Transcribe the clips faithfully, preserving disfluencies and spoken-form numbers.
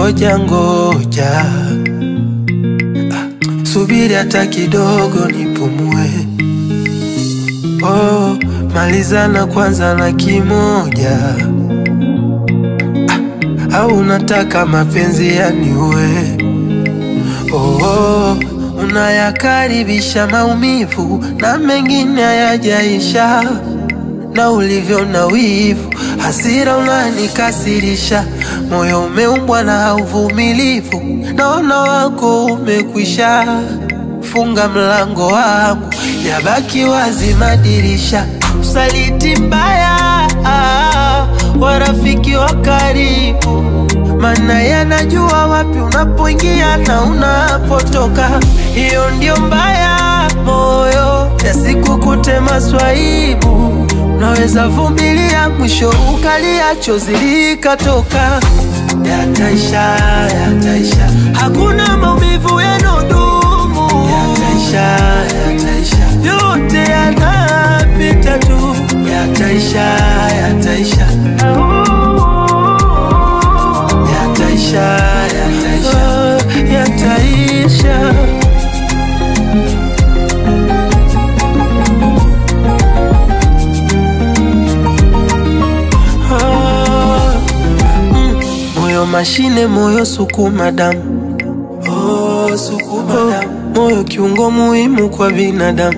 ngoja ngoja, ah, subiri hata kidogo nipumue. Oh, malizana kwanza na kimoja, ah, au unataka mapenzi yaniue? Oh, oh, unayakaribisha maumivu na mengine hayajaisha, na ulivyo na wivu, hasira unanikasirisha. Moyo umeumbwa na uvumilivu, naona wako umekwisha. Funga mlango wangu, yabaki wazi madirisha. Usaliti mbaya wa rafiki wa karibu, maana yanajua wapi unapoingia na unapotoka. Hiyo ndio mbaya moyo, yasikukute maswaibu. Naweza vumilia, mwisho ukalia, chozi likatoka. Yataisha, yataisha, hakuna maumivu yanodumu. Yataisha, yataisha, yote yanapita tu. Yataisha, yataisha, yataisha, yataisha, oh, yataisha. Moyo mashine, moyo sukuma damu. Oh, sukuma oh, damu. Moyo kiungo muhimu kwa binadamu.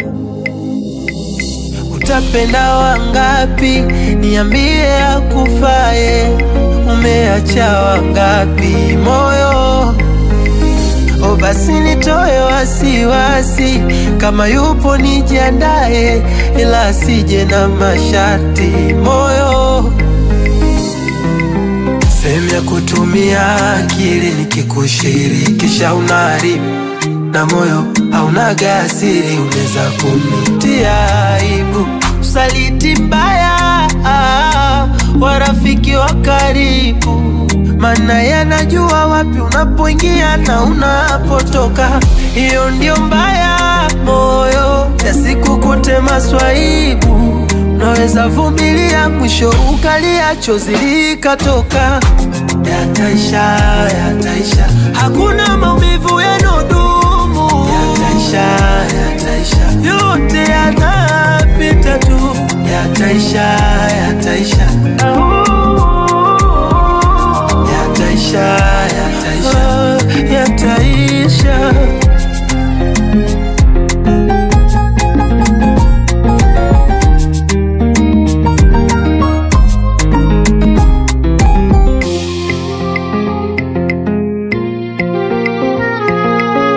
Utapenda wangapi? Niambie akufae. Umeacha wangapi moyo? Oh, basi nitoe wasiwasi, kama yupo nijiandae, ila sije na masharti moyo. Sehemu ya kutumia akili nikikushirikisha unaharibu, na moyo hauna gasiri, unaweza kunitia aibu. Usaliti mbaya wa rafiki wa karibu, maana yanajua wapi unapoingia na unapotoka. Hiyo ndio mbaya moyo, yasikukute maswaibu. Naweza vumilia, mwisho ukalia, chozi likatoka. Yataisha, yataisha, hakuna maumivu yanodumu. Yataisha, yataisha, yote yanapita tu. Yataisha,